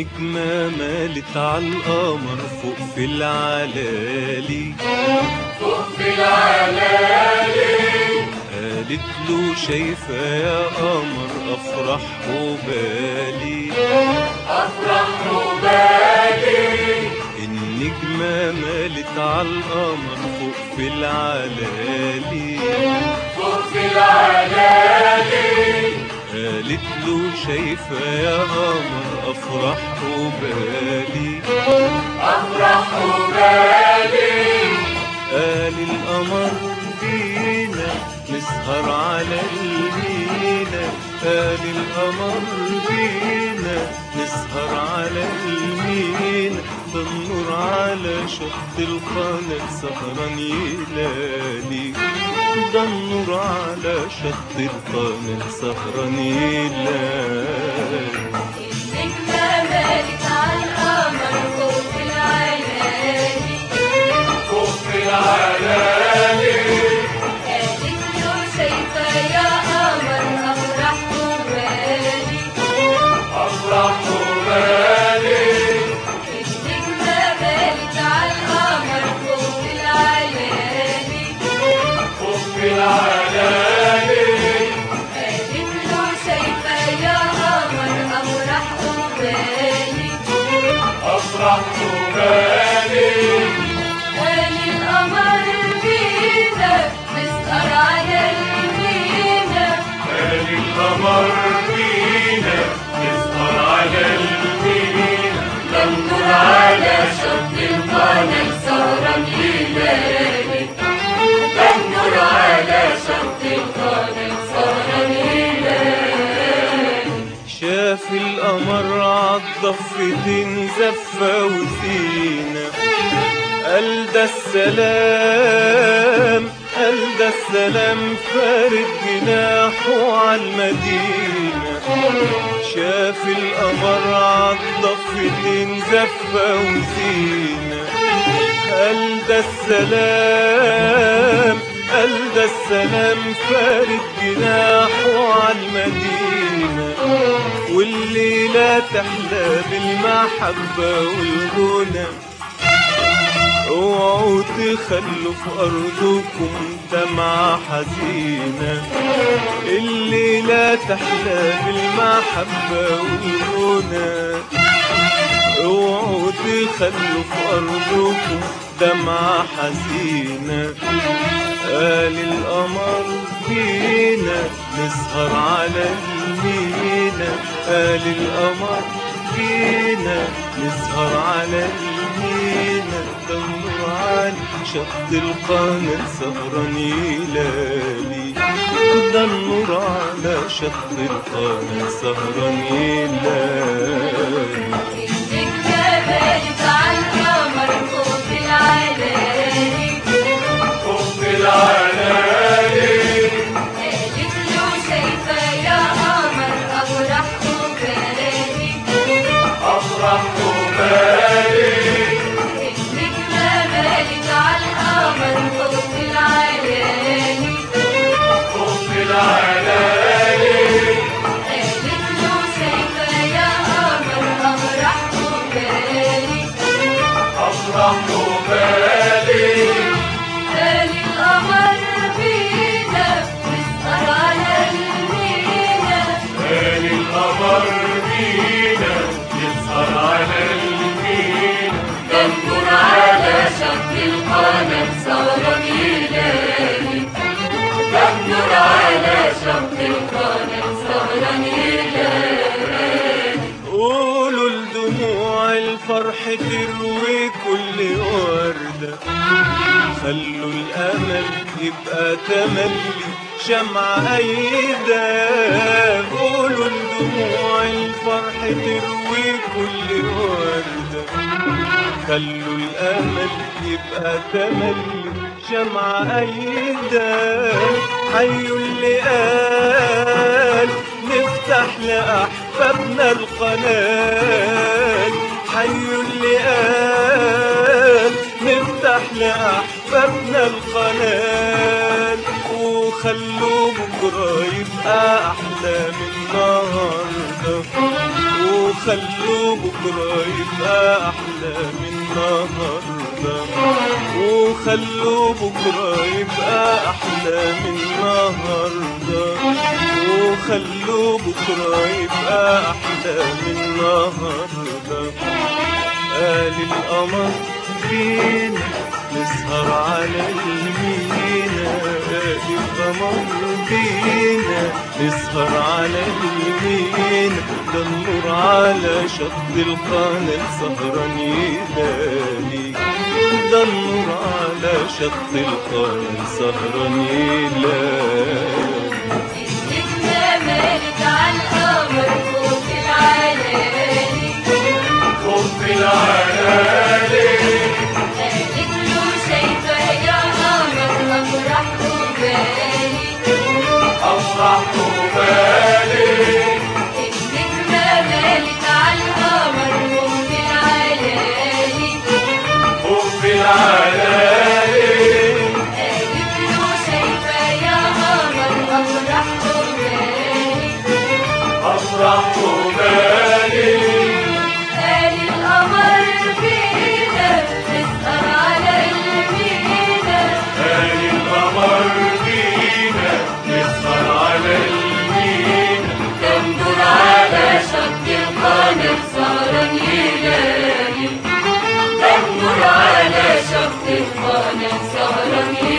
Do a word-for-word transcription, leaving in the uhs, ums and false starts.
النجمة مالت عالقمر فوق في العلالي، فوق في العلالي. قالت له شايفة يا قمر أفرح وبالي، أفرح وبالي. النجمة مالت عالقمر فوق في العلالي، فوق في العلالي. قالت له شايفة يا قمر أفرح وبالي، أفرح وبالي. قال القمر بينا نسهر على المينا، قال القمر بينا نسهر على المينا، ده النور على شط القناة سهران يلالي، ده النور على شط القناة سهران يلالي. النجمة مالت عالقمر فوق في العلالي، فوق في العلالي. قالت له شايفة يا قمر أفرح وبالي، أفرح وبالي. النجمة مالت عالقمر فوق في العلالي، فوق في العلالي. قالت له شايفة يا قمر أفرح وبالي، أفرح وبالي. قال القمر بينا نسهر على المينا، قال القمر بينا نسهر على المينا، ده النور على شط القناة سهران يلالي، ده النور على شط القناة سهران يلالي. شاف القمر عالضفتين زفة وزينة، قال ده السلام، قال ده السلام فارد جناحه عالمدينة. شاف القمر عالضفتين زفة وزينة، قال ده السلام، قال ده السلام فارد جناحه عالمدينة، والليلة تحلى بالمحبة والغنى، اوعوا تخلوا في ارضكم دمعة حزينة، الليلة تحلى بالمحبة والغنى، اوعوا تخلوا في ارضكم دمعة حزينة. قال القمر بينا نسهر على المينا، قال القمر بينا نسهر على المينا، ده النور على شط القناة سهران يلالي، ده النور على شط القناة سهران يلالي. النجمة مالت عالقمر فوق في العلالي، فوق في العلالي. قالت له شايفة يا قمر أفرح وبالي، أفرح وبالي. النجمة مالت عالقمر فوق في العلالي، فوق في العلالي. قالت له شايفة يا قمر أفرح وبالي، أفرح وبالي. قال القمر بينا نسهر على المينا، قال القمر بينا نسهر على المينا، ده النور على شط القناة سهران يلالي، ده النور على شط القناة سهران يلالي. قولوا لدموع الفرح تروي كل وردة، خلوا الأمل يبقى تملي شمعة أيدة، قولوا لدموع الفرح تروي كل وردة، خلوا الأمل يبقى تملي شمعة أيدة. حيوا اللي قال نفتح لأحبابنا القناة، حيوا اللي قال نفتح لأحبابنا القناة، وخلوا بكرة يبقى أحلى من النهاردة، وخلوا بكرة يبقى أحلى من النهاردة، وخلوا بكرة يبقى أحلى من النهاردة، وخلوا بكرة يبقى أحلى من النهاردة. قال القمر فينا نسهر على المينا، قال القمر فينا نسهر على المينا، ده النور على شط القناة سهران يلالي، ده النور على شط القناة سهران يلالي. النجمة مالت عالقمر فوق العلالي، فوق العلالي قالت له شايفة يا قمر أفرح وبالي، أفرح وبالي. النجمة مالت عالقمر فوق العلالي، فوق العلالي قالت له شايفة يا قمر أفرح وبالي، أفرح وبالي. قال القمر فينا نسهر على المينا، قال القمر فينا نسهر على المينا، ده النور على شط القناة سهران يلالي، ده النور على شط القناة سهران يلالي.